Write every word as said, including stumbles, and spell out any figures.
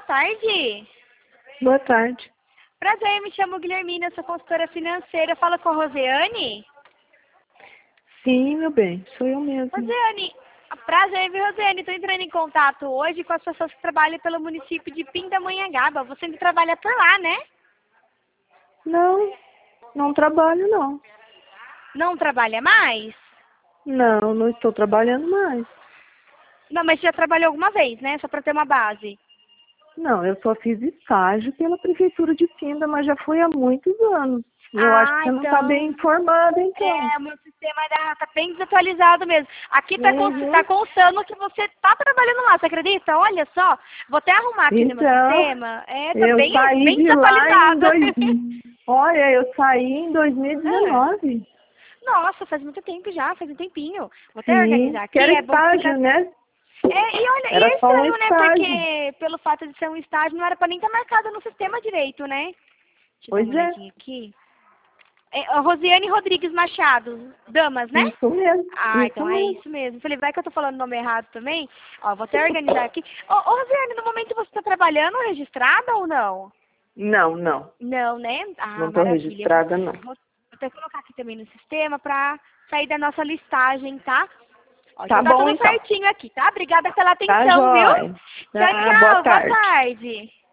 tarde. Boa tarde. Prazer, me chamo Guilhermina, sou consultora financeira. Fala com a Rosiane? Sim, meu bem, sou eu mesma. Rosiane, prazer, viu, Rosiane? Estou entrando em contato hoje com as pessoas que trabalham pelo município de Pindamonhangaba. Você ainda trabalha por lá, né? Não, não trabalho não. Não trabalha mais? Não, não estou trabalhando mais. Não, mas já trabalhou alguma vez, né? Só para ter uma base. Não, eu só fiz estágio pela prefeitura de Pinda, mas já foi há muitos anos. Eu acho que Ah, você não está bem então... informada, então. É, o meu sistema está bem desatualizado mesmo. Aqui está Uhum. tá constando que você está trabalhando lá, você acredita? Olha só, vou até arrumar aqui no meu Então, sistema. É, tá eu bem, saí bem de lá em desatualizado. dois mil. Olha, eu saí em Ah, dois mil e dezenove. nossa, faz muito tempo já, faz um tempinho. Vou até Sim, organizar que aqui, era é bom que fica... estágio, né? É, e olha, e Era é só um estranho, né? estágio. Porque pelo fato de ser um estágio, não era pra nem estar marcado no sistema direito, né? Deixa eu dar Pois uma é, olhadinha aqui. É, a Rosiane Rodrigues Machado, damas, né? isso mesmo, Ah, isso então é mesmo. isso mesmo. Falei, vai que eu tô falando o nome errado também. Ó, vou até organizar aqui. Ô, ô Rosiane, no momento você tá trabalhando registrada ou não? Não, não. Não, né? Ah, Não estou maravilha. Eu Vou, registrada, não. vou até colocar aqui também no sistema pra sair da nossa listagem, tá? Ó, já Tá tá bom, tudo então. certinho aqui, tá? Obrigada pela Tá atenção, viu? jóia. Tchau, Tá, boa tchau. Boa tarde. tarde.